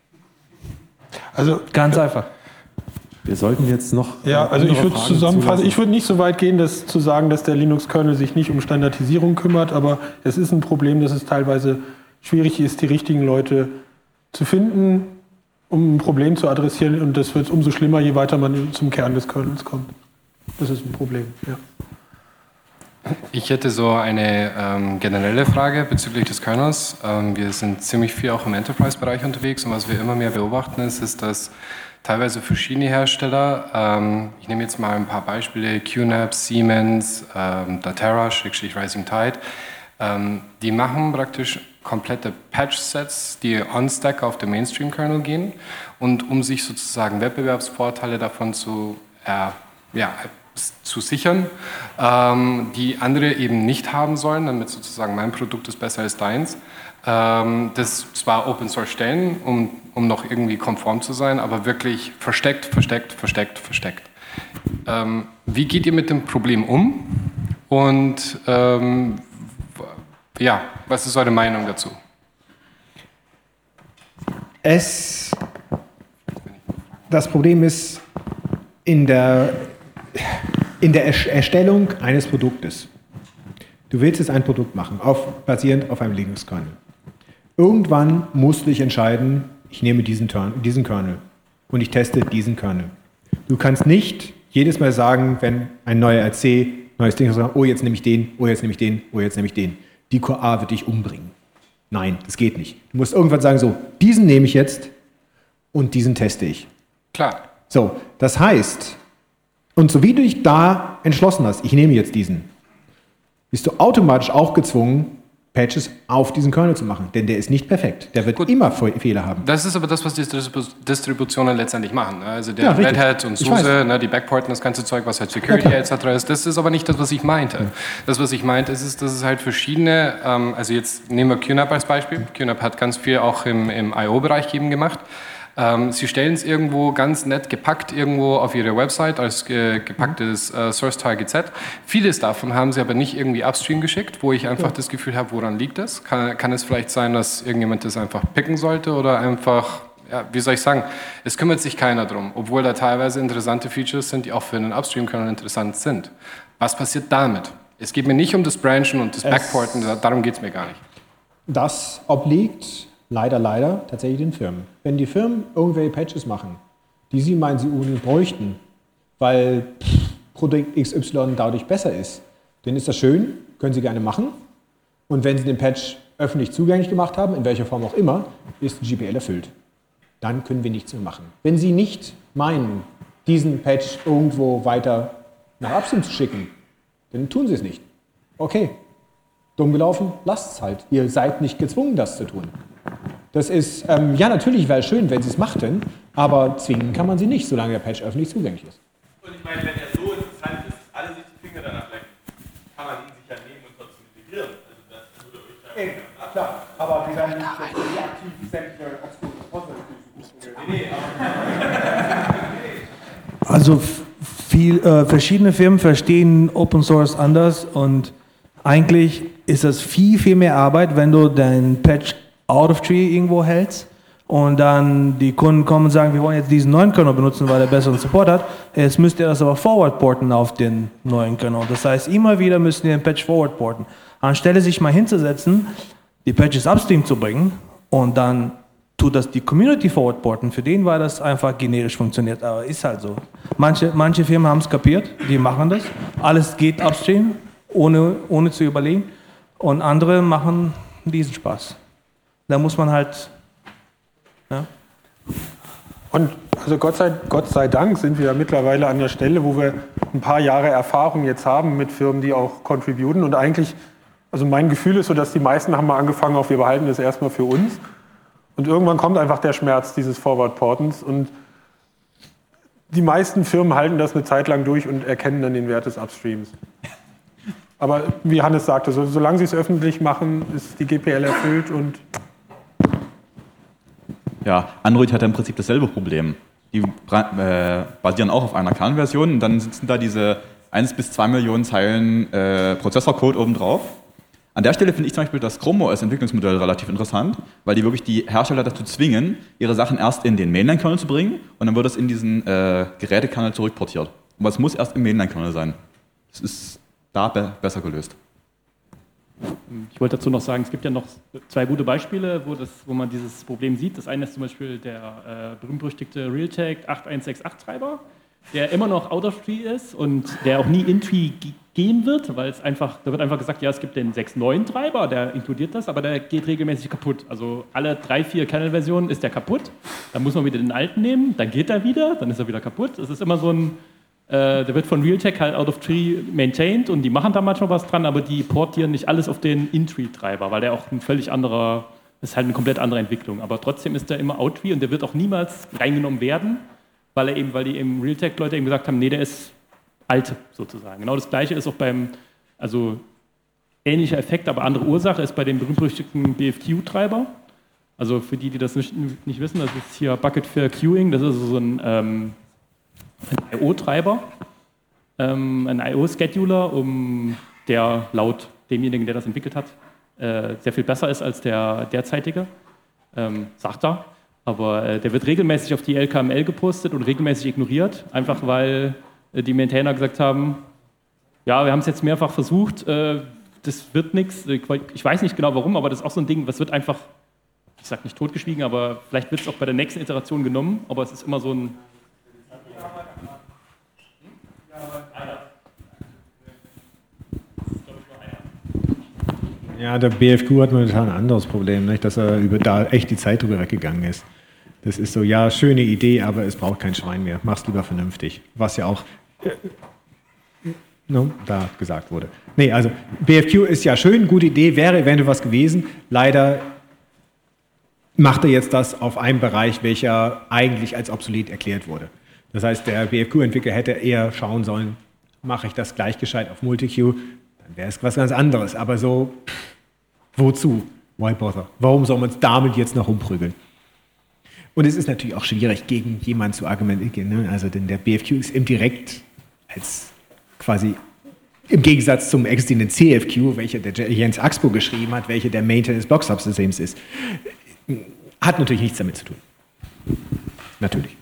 Also ganz einfach. Wir sollten jetzt noch. Ja, also ich würde zusammenfassen, ich würde nicht so weit gehen, das zu sagen, dass der Linux-Kernel sich nicht um Standardisierung kümmert, aber es ist ein Problem, dass es teilweise schwierig ist, die richtigen Leute zu finden, um ein Problem zu adressieren, und das wird umso schlimmer, je weiter man zum Kern des Kernels kommt. Das ist ein Problem, ja. Ich hätte so eine ähm, generelle Frage bezüglich des Kernels. Ähm, wir sind ziemlich viel auch im Enterprise-Bereich unterwegs, und was wir immer mehr beobachten ist, ist, dass teilweise verschiedene Hersteller, ähm, ich nehme jetzt mal ein paar Beispiele, Q NAP, Siemens, ähm, Datera, Rising Tide, ähm, die machen praktisch komplette Patch-Sets, die on-stack auf den Mainstream-Kernel gehen, und um sich sozusagen Wettbewerbsvorteile davon zu äh, ja, zu sichern, ähm, die andere eben nicht haben sollen, damit sozusagen mein Produkt ist besser als deins. Ähm, das zwar Open Source stellen, um, um noch irgendwie konform zu sein, aber wirklich versteckt, versteckt, versteckt, versteckt. Ähm, wie geht ihr mit dem Problem um? Und ähm, ja, was ist eure Meinung dazu? Es, das Problem ist in der In der Erstellung eines Produktes. Du willst jetzt ein Produkt machen, auf, basierend auf einem Linux-Kernel. Irgendwann musst du dich entscheiden, ich nehme diesen, Turn, diesen Kernel und ich teste diesen Kernel. Du kannst nicht jedes Mal sagen, wenn ein neuer R C, neues Ding sagt, oh jetzt nehme ich den, oh jetzt nehme ich den, oh jetzt nehme ich den. Die Q A wird dich umbringen. Nein, das geht nicht. Du musst irgendwann sagen, so, diesen nehme ich jetzt und diesen teste ich. Klar. So, das heißt, und so wie du dich da entschlossen hast, ich nehme jetzt diesen, bist du automatisch auch gezwungen, Patches auf diesen Kernel zu machen. Denn der ist nicht perfekt. Der wird Gut. immer Fehler haben. Das ist aber das, was die Distributionen letztendlich machen. Also der ja, Red Hat und SUSE, ne, die Backporten, das ganze Zeug, was halt Security ja, et cetera ist. Das ist aber nicht das, was ich meinte. Ja. Das, was ich meinte, ist, ist, dass es halt verschiedene, ähm, also jetzt nehmen wir Q NAP als Beispiel. Q NAP hat ganz viel auch im, im I O-Bereich eben gemacht. Ähm, sie stellen es irgendwo ganz nett gepackt irgendwo auf ihre Website als ge gepacktes äh, Source-Target-Set. Vieles davon haben sie aber nicht irgendwie upstream geschickt, wo ich einfach ja. das Gefühl habe, woran liegt das? Kann, kann es vielleicht sein, dass irgendjemand das einfach picken sollte oder einfach, ja, wie soll ich sagen, es kümmert sich keiner drum, obwohl da teilweise interessante Features sind, die auch für einen Upstream-Kernel interessant sind. Was passiert damit? Es geht mir nicht um das Branchen und das es Backporten, darum geht es mir gar nicht. Das obliegt leider, leider tatsächlich den Firmen. Wenn die Firmen irgendwelche Patches machen, die sie meinen, sie unbedingt bräuchten, weil pff, Produkt X Y dadurch besser ist, dann ist das schön, können sie gerne machen. Und wenn sie den Patch öffentlich zugänglich gemacht haben, in welcher Form auch immer, ist G P L erfüllt. Dann können wir nichts mehr machen. Wenn sie nicht meinen, diesen Patch irgendwo weiter nach Upstream zu schicken, dann tun sie es nicht. Okay, dumm gelaufen, lasst es halt. Ihr seid nicht gezwungen, das zu tun. Das ist, ähm, ja, natürlich wäre es schön, wenn sie es machten, aber zwingen kann man sie nicht, solange der Patch öffentlich zugänglich ist. Und ich meine, wenn er so interessant ist, dass alle sich die Finger danach lecken, kann man ihn sich ja nehmen und trotzdem integrieren. Also das würde euch da Ey, klar, aber wir werden nicht die aktiven Sampler Also viel, äh, verschiedene Firmen verstehen Open Source anders und Eigentlich ist das viel, viel mehr Arbeit, wenn du dein Patch out of tree irgendwo hältst und dann die Kunden kommen und sagen, wir wollen jetzt diesen neuen Kernel benutzen, weil er besseren Support hat. Jetzt müsst ihr das aber forward porten auf den neuen Kernel. Das heißt, immer wieder müssen wir den Patch forward porten. Anstelle sich mal hinzusetzen, die Patches upstream zu bringen und dann tut das die Community forward porten. Für den war das einfach generisch funktioniert, aber ist halt so. Manche, manche Firmen haben es kapiert, die machen das. Alles geht upstream, ohne, ohne zu überlegen. Und andere machen diesen Spaß. Da muss man halt... Ja. Und also Gott sei, Gott sei Dank sind wir ja mittlerweile an der Stelle, wo wir ein paar Jahre Erfahrung jetzt haben mit Firmen, die auch contributen. Und eigentlich, also mein Gefühl ist so, dass die meisten haben mal angefangen auf, wir behalten das erstmal für uns. Und irgendwann kommt einfach der Schmerz dieses Forward-Portens. Und die meisten Firmen halten das eine Zeit lang durch und erkennen dann den Wert des Upstreams. Aber wie Hannes sagte, so, solange sie es öffentlich machen, ist die G P L erfüllt und... Ja, Android hat ja im Prinzip dasselbe Problem. Die äh, basieren auch auf einer Kernversion und dann sitzen da diese eins bis zwei Millionen Zeilen äh, Prozessorcode obendrauf. An der Stelle finde ich zum Beispiel das Chrome O S Entwicklungsmodell relativ interessant, weil die wirklich die Hersteller dazu zwingen, ihre Sachen erst in den Mainline-Kernel zu bringen und dann wird es in diesen äh, Gerätekernel zurückportiert. Aber es muss erst im Mainline-Kernel sein. Das ist da be besser gelöst. Ich wollte dazu noch sagen, es gibt ja noch zwei gute Beispiele, wo, das, wo man dieses Problem sieht. Das eine ist zum Beispiel der äh, berühmt-berüchtigte Realtek acht eins sechs acht Treiber, der immer noch out of tree ist und der auch nie in tree gehen wird, weil es einfach, da wird einfach gesagt, ja, es gibt den sechs Punkt neun Treiber, der inkludiert das, aber der geht regelmäßig kaputt. Also alle drei, vier Kernel-Versionen ist der kaputt. Dann muss man wieder den alten nehmen, dann geht er wieder, dann ist er wieder kaputt. Es ist immer so ein Äh, der wird von Realtek halt out of tree maintained und die machen da manchmal was dran, aber die portieren nicht alles auf den In-Tree-Treiber, weil der auch ein völlig anderer, das ist halt eine komplett andere Entwicklung. Aber trotzdem ist der immer out-tree und der wird auch niemals reingenommen werden, weil er eben, weil die eben Realtek-Leute eben gesagt haben, nee, der ist alt sozusagen. Genau das Gleiche ist auch beim, also ähnlicher Effekt, aber andere Ursache ist bei dem berühmt-berüchtigten B F Q-Treiber. Also für die, die das nicht, nicht wissen, das ist hier Bucket for Queuing, das ist so ein ähm, ein I O-Treiber, ähm, ein I O-Scheduler, um, der laut demjenigen, der das entwickelt hat, äh, sehr viel besser ist als der derzeitige, ähm, sagt er. Aber äh, der wird regelmäßig auf die L K M L gepostet und regelmäßig ignoriert, einfach weil äh, die Maintainer gesagt haben, ja, wir haben es jetzt mehrfach versucht, äh, das wird nichts. Ich weiß nicht genau warum, aber das ist auch so ein Ding, was wird einfach, ich sage nicht totgeschwiegen, aber vielleicht wird es auch bei der nächsten Iteration genommen, aber es ist immer so ein... Ja, der B F Q hat momentan ein anderes Problem, nicht? Dass er über da echt die Zeit drüber weggegangen ist. Das ist so, ja, schöne Idee, aber es braucht kein Schwein mehr. Mach's lieber vernünftig. Was ja auch äh, no, da gesagt wurde. Nee, also B F Q ist ja schön, gute Idee, wäre eventuell was gewesen. Leider macht er jetzt das auf einem Bereich, welcher eigentlich als obsolet erklärt wurde. Das heißt, der B F Q-Entwickler hätte eher schauen sollen, mache ich das gleich gescheit auf Multi-Q, dann wäre es was ganz anderes. Aber so, wozu? Why bother? Warum soll man es damit jetzt noch umprügeln? Und es ist natürlich auch schwierig, gegen jemanden zu argumentieren. Ne? Also denn der B F Q ist im Direkt als quasi im Gegensatz zum existierenden C F Q, welcher der Jens Axpo geschrieben hat, welcher der Maintenance Block Subsystems ist, hat natürlich nichts damit zu tun. Natürlich.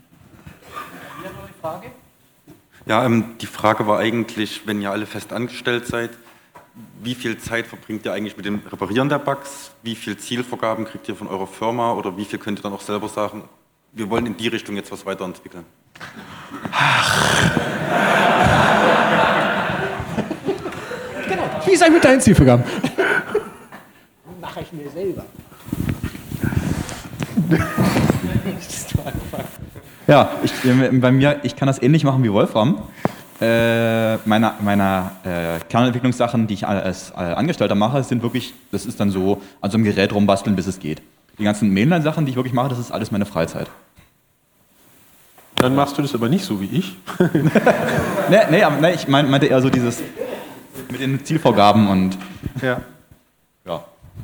Frage? Ja, ähm, die Frage war eigentlich, wenn ihr alle fest angestellt seid, wie viel Zeit verbringt ihr eigentlich mit dem Reparieren der Bugs? Wie viel Zielvorgaben kriegt ihr von eurer Firma? Oder wie viel könnt ihr dann auch selber sagen, wir wollen in die Richtung jetzt was weiterentwickeln? Genau. Wie ist eigentlich mit deinen Zielvorgaben? Mache ich mir selber. Ja, ich, bei mir, ich kann das ähnlich machen wie Wolfram. Äh, meine meine äh, Kernentwicklungssachen, die ich als äh, Angestellter mache, sind wirklich, das ist dann so an so einem Gerät rumbasteln, bis es geht. Die ganzen Mainline-Sachen, die ich wirklich mache, das ist alles meine Freizeit. Dann machst du das aber nicht so wie ich. nee, nee, aber nee, ich mein, meinte eher so dieses mit den Zielvorgaben und ja. ja.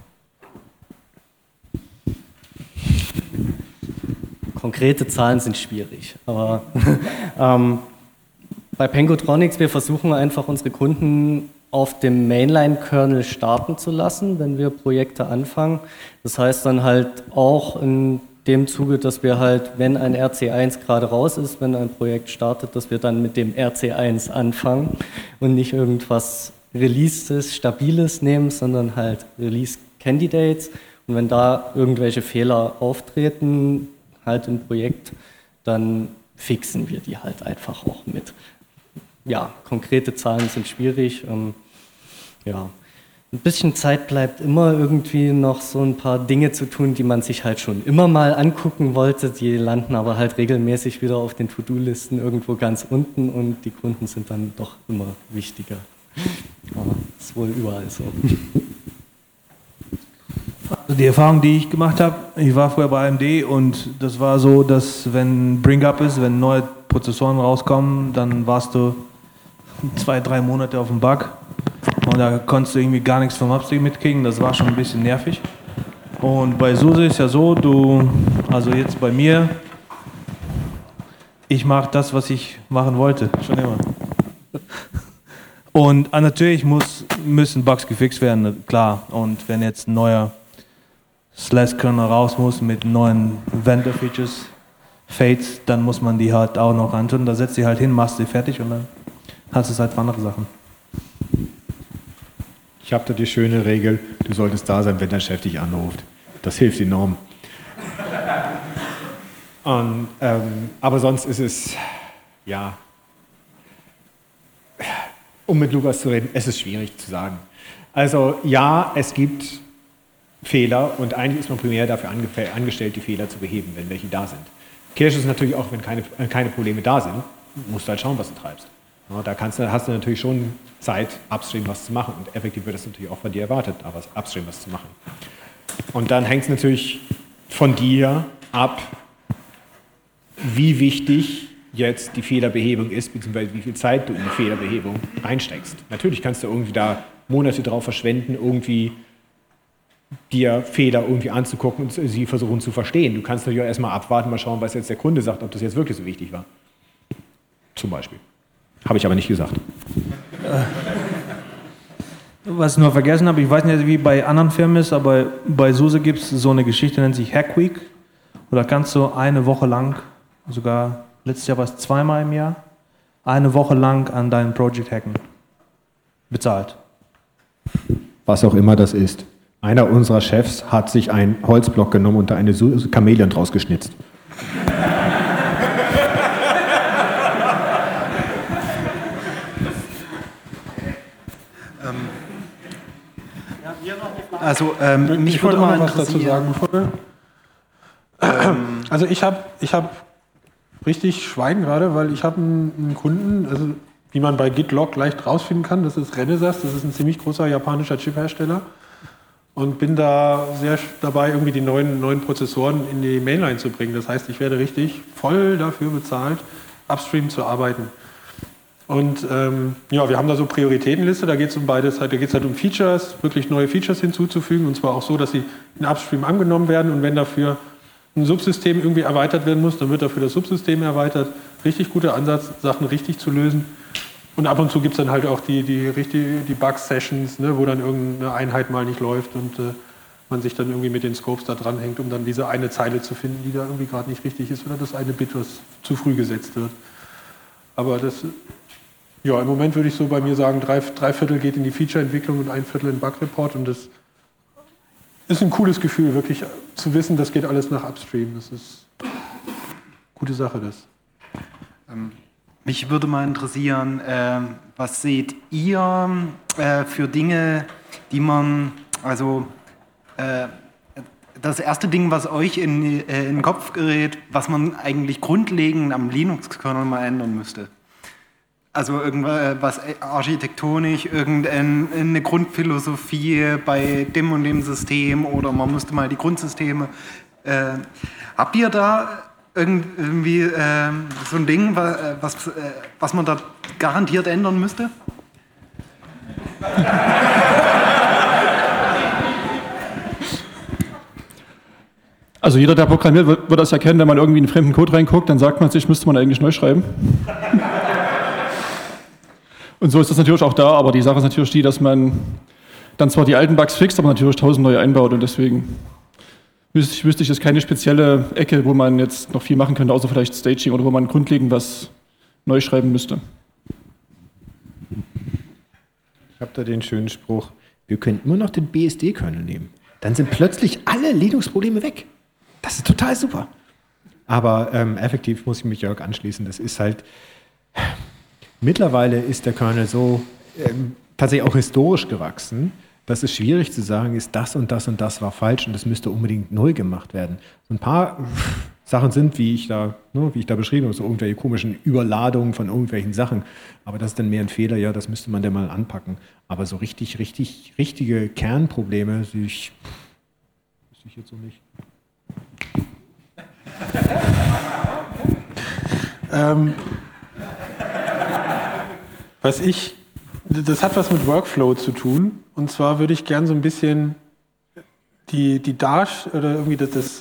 Konkrete Zahlen sind schwierig, aber ähm, bei Pengotronics, wir versuchen einfach unsere Kunden auf dem Mainline-Kernel starten zu lassen, wenn wir Projekte anfangen. Das heißt dann halt auch in dem Zuge, dass wir halt, wenn ein R C eins gerade raus ist, wenn ein Projekt startet, dass wir dann mit dem R C eins anfangen und nicht irgendwas Releases, Stabiles nehmen, sondern halt Release-Candidates. Und wenn da irgendwelche Fehler auftreten, halt im Projekt, dann fixen wir die halt einfach auch mit. Ja, konkrete Zahlen sind schwierig. Ähm, ja. Ein bisschen Zeit bleibt immer irgendwie noch so ein paar Dinge zu tun, die man sich halt schon immer mal angucken wollte. Die landen aber halt regelmäßig wieder auf den To-Do-Listen irgendwo ganz unten und die Kunden sind dann doch immer wichtiger. Aber ist wohl überall so. Also die Erfahrung, die ich gemacht habe, ich war früher bei A M D und das war so, dass wenn Bring-Up ist, wenn neue Prozessoren rauskommen, dann warst du zwei, drei Monate auf dem Bug. Und da konntest du irgendwie gar nichts vom Upstream mitkriegen, das war schon ein bisschen nervig. Und bei SUSE ist ja so, du, also jetzt bei mir, ich mache das, was ich machen wollte, schon immer. Und äh, natürlich muss, müssen Bugs gefixt werden, klar. Und wenn jetzt ein neuer Slash-Kernel raus muss mit neuen Vendor-Features, Fates, dann muss man die halt auch noch antun. Da setzt sie halt hin, machst sie fertig und dann hast du es halt für andere Sachen. Ich habe da die schöne Regel, du solltest da sein, wenn dein Chef dich anruft. Das hilft enorm. Und, ähm, aber sonst ist es, ja, um mit Lukas zu reden, es ist schwierig zu sagen. Also ja, es gibt Fehler und eigentlich ist man primär dafür ange- angestellt, die Fehler zu beheben, wenn welche da sind. Kirsch ist natürlich auch, wenn keine, keine Probleme da sind, musst du halt schauen, was du treibst. Ja, da kannst du, hast du natürlich schon Zeit, upstream was zu machen und effektiv wird das natürlich auch von dir erwartet, aber upstream was zu machen. Und dann hängt es natürlich von dir ab, wie wichtig jetzt die Fehlerbehebung ist, beziehungsweise wie viel Zeit du in die Fehlerbehebung reinsteckst. Natürlich kannst du irgendwie da Monate drauf verschwenden, irgendwie dir Fehler irgendwie anzugucken und sie versuchen zu verstehen. Du kannst natürlich auch erstmal abwarten, mal schauen, was jetzt der Kunde sagt, ob das jetzt wirklich so wichtig war. Zum Beispiel. Habe ich aber nicht gesagt. Was ich nur vergessen habe, ich weiß nicht, wie bei anderen Firmen ist, aber bei SUSE gibt es so eine Geschichte, nennt sich Hack Week. Oder kannst du eine Woche lang, sogar letztes Jahr war es zweimal im Jahr, eine Woche lang an deinem Project hacken. Bezahlt. Was auch immer das ist. Einer unserer Chefs hat sich einen Holzblock genommen und da eine Chamäleon draus geschnitzt. Also ähm, mich würde mal was dazu sagen. Ähm, also ich habe ich hab richtig Schwein gerade, weil ich habe einen, einen Kunden, also wie man bei GitLog leicht rausfinden kann, das ist Renesas, das ist ein ziemlich großer japanischer Chiphersteller und bin da sehr dabei, irgendwie die neuen, neuen Prozessoren in die Mainline zu bringen. Das heißt, ich werde richtig voll dafür bezahlt, upstream zu arbeiten. Und ähm, ja, wir haben da so Prioritätenliste, da geht es um beides, da geht es halt um Features, wirklich neue Features hinzuzufügen und zwar auch so, dass sie in Upstream angenommen werden und wenn dafür ein Subsystem irgendwie erweitert werden muss, dann wird dafür das Subsystem erweitert. Richtig guter Ansatz, Sachen richtig zu lösen. Und ab und zu gibt es dann halt auch die, die, die, die Bug-Sessions, ne, wo dann irgendeine Einheit mal nicht läuft und äh, man sich dann irgendwie mit den Scopes da dranhängt, um dann diese eine Zeile zu finden, die da irgendwie gerade nicht richtig ist oder das eine Bit, was zu früh gesetzt wird. Aber das... Ja, im Moment würde ich so bei mir sagen, drei, drei Viertel geht in die Feature-Entwicklung und ein Viertel in Bug-Report. Und das ist ein cooles Gefühl, wirklich zu wissen, das geht alles nach Upstream. Das ist eine gute Sache, das. Ähm, mich würde mal interessieren, äh, was seht ihr äh, für Dinge, die man, also äh, das erste Ding, was euch in, äh, in den Kopf gerät, was man eigentlich grundlegend am Linux-Kernel mal ändern müsste? Also irgendwas architektonisch, irgendeine Grundphilosophie bei dem und dem System oder man müsste mal die Grundsysteme. Äh, habt ihr da irgendwie äh, so ein Ding, was, äh, was man da garantiert ändern müsste? Also jeder, der programmiert, wird, wird das erkennen, wenn man irgendwie in einen fremden Code reinguckt, dann sagt man sich, müsste man eigentlich neu schreiben. Und so ist das natürlich auch da, aber die Sache ist natürlich die, dass man dann zwar die alten Bugs fixt, aber natürlich tausend neue einbaut und deswegen wüsste ich, wüsste ich jetzt keine spezielle Ecke, wo man jetzt noch viel machen könnte, außer vielleicht Staging oder wo man grundlegend was neu schreiben müsste. Ich habe da den schönen Spruch, wir könnten nur noch den B S D-Kernel nehmen. Dann sind plötzlich alle Linux-Probleme weg. Das ist total super. Aber ähm, effektiv muss ich mich Jörg anschließen. Das ist halt, mittlerweile ist der Kernel so ähm, tatsächlich auch historisch gewachsen, dass es schwierig zu sagen ist, das und das und das war falsch und das müsste unbedingt neu gemacht werden. So ein paar Sachen sind, wie ich da, ne, wie ich da beschrieben habe, so irgendwelche komischen Überladungen von irgendwelchen Sachen. Aber das ist dann mehr ein Fehler, ja, das müsste man dann mal anpacken. Aber so richtig, richtig, richtige Kernprobleme sehe ich, sehe ich jetzt so nicht. ähm, was ich, das hat was mit Workflow zu tun. Und zwar würde ich gern so ein bisschen die, die Darst oder irgendwie das, das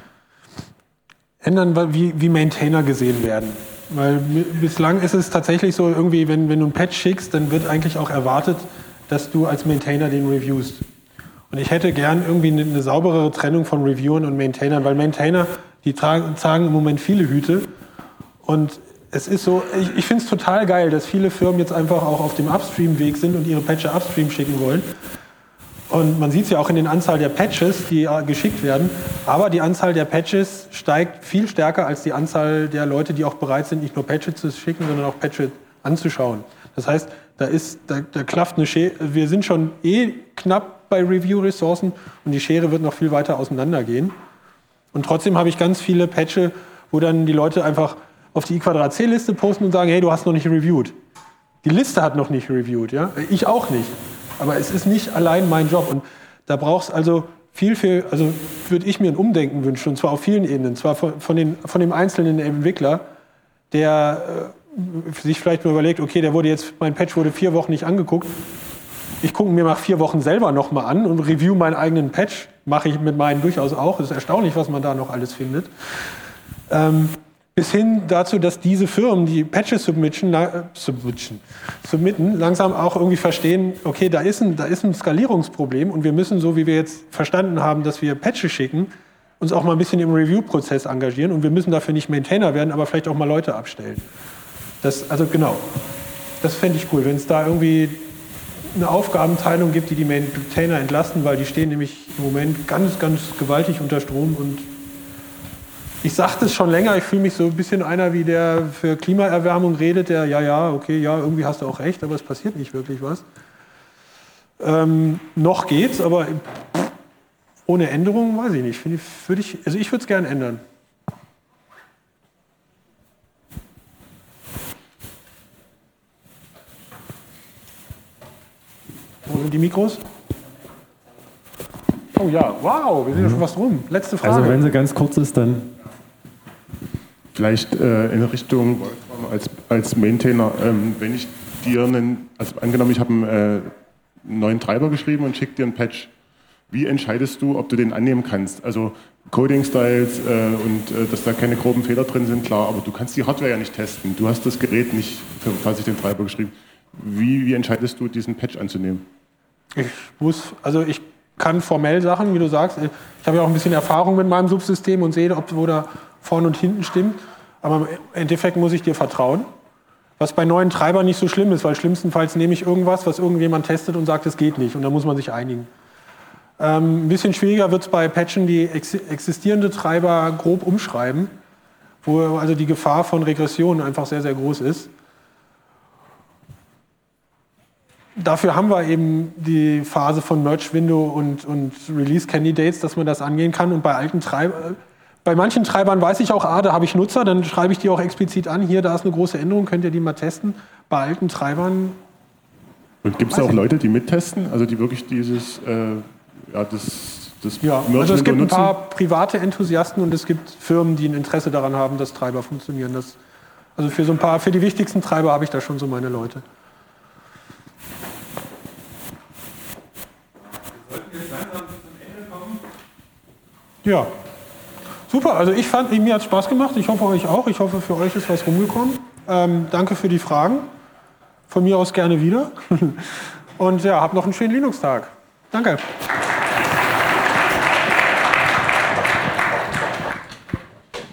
ändern, wie, wie Maintainer gesehen werden. Weil bislang ist es tatsächlich so, irgendwie, wenn, wenn du einen Patch schickst, dann wird eigentlich auch erwartet, dass du als Maintainer den reviewst. Und ich hätte gern irgendwie eine, eine sauberere Trennung von Reviewern und Maintainern, weil Maintainer, die tragen, tragen im Moment viele Hüte. Und es ist so, ich, ich finde es total geil, dass viele Firmen jetzt einfach auch auf dem Upstream-Weg sind und ihre Patches upstream schicken wollen. Und man sieht es ja auch in den Anzahl der Patches, die äh, geschickt werden. Aber die Anzahl der Patches steigt viel stärker als die Anzahl der Leute, die auch bereit sind, nicht nur Patches zu schicken, sondern auch Patches anzuschauen. Das heißt, da ist, da, da klafft eine Schere. Wir sind schon eh knapp bei Review-Ressourcen und die Schere wird noch viel weiter auseinandergehen. Und trotzdem habe ich ganz viele Patches, wo dann die Leute einfach auf die I Quadrat C-Liste posten und sagen, hey, du hast noch nicht reviewed. Die Liste hat noch nicht reviewed, ja? Ich auch nicht. Aber es ist nicht allein mein Job. Und da braucht es also viel, viel, also würde ich mir ein Umdenken wünschen, und zwar auf vielen Ebenen. Zwar von, von, den, von dem einzelnen Entwickler, der äh, sich vielleicht mal überlegt, okay, der wurde jetzt, mein Patch wurde vier Wochen nicht angeguckt. Ich gucke mir nach vier Wochen selber nochmal an und review meinen eigenen Patch. Mache ich mit meinen durchaus auch. Es ist erstaunlich, was man da noch alles findet. Ähm, bis hin dazu, dass diese Firmen, die Patches submitten, äh, submitten, submitten, langsam auch irgendwie verstehen, okay, da ist, ein, da ist ein Skalierungsproblem und wir müssen, so wie wir jetzt verstanden haben, dass wir Patches schicken, uns auch mal ein bisschen im Review-Prozess engagieren und wir müssen dafür nicht Maintainer werden, aber vielleicht auch mal Leute abstellen. Das, also genau, das fände ich cool, wenn es da irgendwie eine Aufgabenteilung gibt, die die Maintainer entlasten, weil die stehen nämlich im Moment ganz, ganz gewaltig unter Strom und ich sage das schon länger, ich fühle mich so ein bisschen einer, wie der für Klimaerwärmung redet, der, ja, ja, okay, ja, irgendwie hast du auch recht, aber es passiert nicht wirklich was. Ähm, noch geht's, aber ohne Änderungen, weiß ich nicht. Find ich, würd ich, also ich würde es gerne ändern. Wo sind die Mikros? Oh ja, wow, wir sind ja schon fast rum. Letzte Frage. Also wenn sie ganz kurz ist, dann... Vielleicht äh, in Richtung als, als Maintainer, ähm, wenn ich dir einen, also angenommen, ich habe einen äh, neuen Treiber geschrieben und schicke dir einen Patch, wie entscheidest du, ob du den annehmen kannst? Also Coding-Styles äh, und äh, dass da keine groben Fehler drin sind, klar, aber du kannst die Hardware ja nicht testen. Du hast das Gerät nicht, für was ich den Treiber geschrieben. Wie, wie entscheidest du, diesen Patch anzunehmen? Ich muss, also ich kann formell Sachen, wie du sagst, ich habe ja auch ein bisschen Erfahrung mit meinem Subsystem und sehe, ob wo da vorne und hinten stimmt. Aber im Endeffekt muss ich dir vertrauen. Was bei neuen Treibern nicht so schlimm ist, weil schlimmstenfalls nehme ich irgendwas, was irgendjemand testet und sagt, es geht nicht. Und dann muss man sich einigen. Ähm, ein bisschen schwieriger wird es bei Patchen, die ex existierende Treiber grob umschreiben, wo also die Gefahr von Regression einfach sehr, sehr groß ist. Dafür haben wir eben die Phase von Merge Window und, und Release Candidates, dass man das angehen kann. Und bei alten Treibern, bei manchen Treibern weiß ich auch, ah, da habe ich Nutzer, dann schreibe ich die auch explizit an. Hier, da ist eine große Änderung, könnt ihr die mal testen. Bei alten Treibern. Und gibt es auch Leute, die mittesten, also die wirklich dieses, äh, ja, das, das ja, Merge also es gibt ein nutzen? paar private Enthusiasten und es gibt Firmen, die ein Interesse daran haben, dass Treiber funktionieren. Das, also für so ein paar, für die wichtigsten Treiber habe ich da schon so meine Leute. Ja, super. Also ich fand, mir hat es Spaß gemacht. Ich hoffe, euch auch. Ich hoffe, für euch ist was rumgekommen. Ähm, danke für die Fragen. von mir aus gerne wieder. Und ja, habt noch einen schönen Linux-Tag. Danke.